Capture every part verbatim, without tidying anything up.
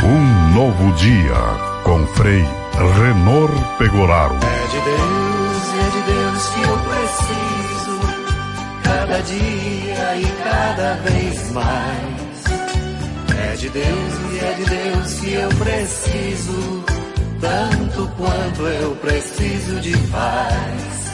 Um novo dia com Frei Renor Pegoraro. É de Deus, é de Deus que eu preciso, cada dia e cada vez mais. É de Deus e é de Deus que eu preciso, tanto quanto eu preciso de paz.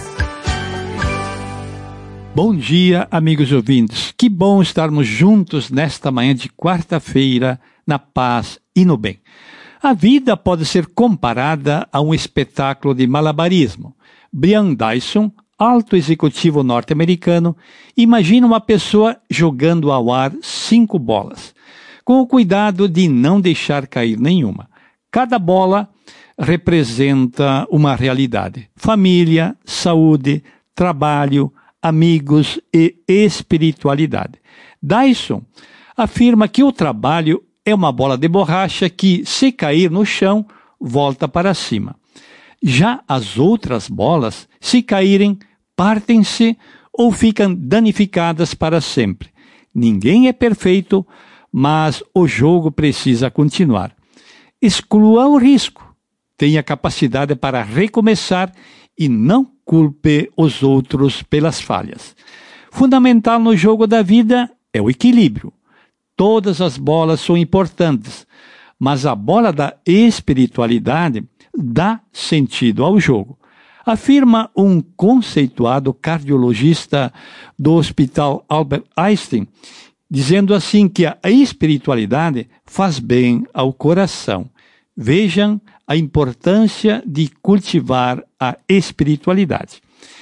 Bom dia, amigos ouvintes. Que bom estarmos juntos nesta manhã de quarta-feira, na paz e no bem. A vida pode ser comparada a um espetáculo de malabarismo. Brian Dyson, alto executivo norte-americano, imagina uma pessoa jogando ao ar cinco bolas, com o cuidado de não deixar cair nenhuma. Cada bola representa uma realidade: família, saúde, trabalho, amigos e espiritualidade. Dyson afirma que o trabalho é uma bola de borracha que, se cair no chão, volta para cima. Já as outras bolas, se caírem, partem-se ou ficam danificadas para sempre. Ninguém é perfeito, mas o jogo precisa continuar. Exclua o risco. Tenha capacidade para recomeçar e não culpe os outros pelas falhas. Fundamental no jogo da vida é o equilíbrio. Todas as bolas são importantes, mas a bola da espiritualidade dá sentido ao jogo. Afirma um conceituado cardiologista do Hospital Albert Einstein, dizendo assim que a espiritualidade faz bem ao coração. Vejam a importância de cultivar a espiritualidade.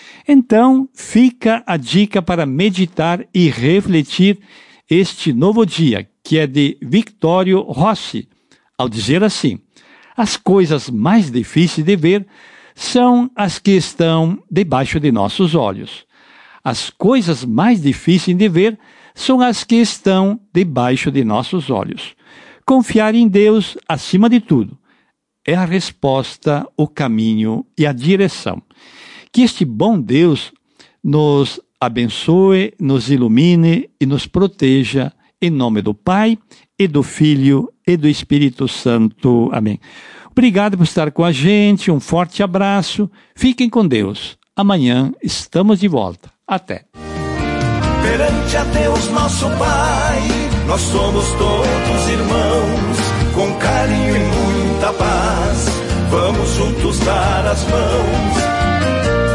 Então, fica a dica para meditar e refletir este novo dia, que é de Victorio Rossi, ao dizer assim: as coisas mais difíceis de ver são as que estão debaixo de nossos olhos. As coisas mais difíceis de ver são as que estão debaixo de nossos olhos. Confiar em Deus acima de tudo é a resposta, o caminho e a direção. Que este bom Deus nos abençoe, nos ilumine e nos proteja, em nome do Pai, e do Filho, e do Espírito Santo. Amém. Obrigado por estar com a gente, um forte abraço, fiquem com Deus. Amanhã estamos de volta. Até. Perante a Deus nosso Pai, nós somos todos irmãos, com carinho e muita paz, vamos juntos dar as mãos.